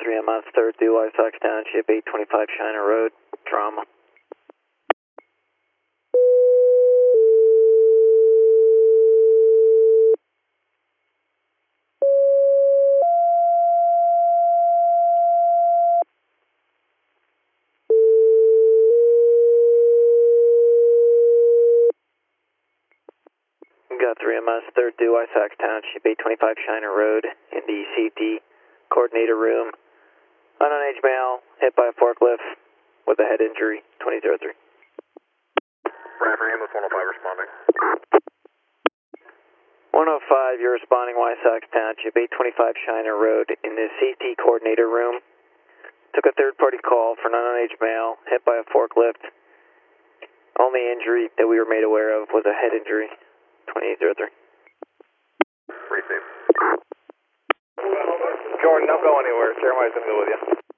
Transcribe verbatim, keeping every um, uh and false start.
three M S, third due, Wysox Township, eight twenty-five Shiner Road, drama. Got three M S, third due, Wysox Township, eight twenty-five Shiner Road, in the safety coordinator room. Unknown age male, hit by a forklift with a head injury, twenty oh three. Bradford, ambulance one oh five responding. one oh five, you're responding Wysox Township, eight twenty-five Shiner Road, in the safety coordinator room. Took a third-party call for an unknown age male, hit by a forklift. Only injury that we were made aware of was a head injury, twenty-eight oh three. Receive. Jordan, don't go anywhere. Jeremiah's going to go with you.